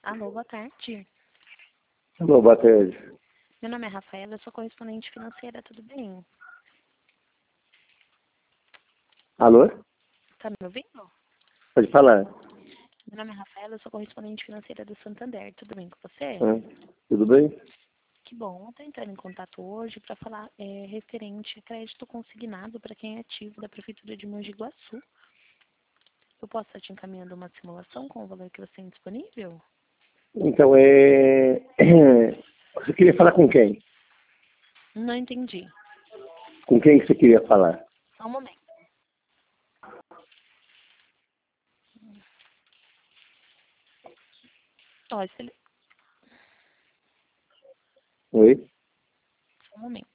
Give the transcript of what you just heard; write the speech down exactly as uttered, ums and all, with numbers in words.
Alô, boa tarde. Alô, boa tarde. Meu nome é Rafaela, eu sou correspondente financeira, tudo bem? Alô? Tá me ouvindo? Pode falar. Meu nome é Rafaela, eu sou correspondente financeira do Santander, tudo bem com você? Ah, tudo bem? Que bom, eu tô entrando em contato hoje para falar é, referente a crédito consignado para quem é ativo da Prefeitura de Mogi Guaçu. Eu posso estar te encaminhando uma simulação com o valor que você tem disponível? Então, é... Você queria falar com quem? Não entendi. Com quem que você queria falar? Só um momento. Ó, esse... Oi? Só um momento.